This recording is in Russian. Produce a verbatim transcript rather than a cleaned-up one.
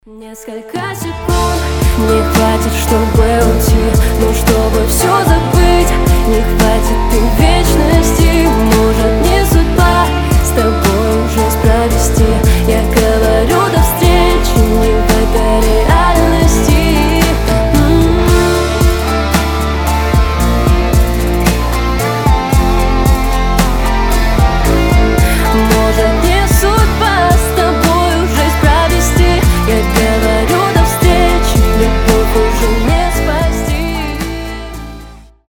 Несколько секунд не хватит, чтобы уйти, но чтобы все забыть, не хватит и вечности. Мой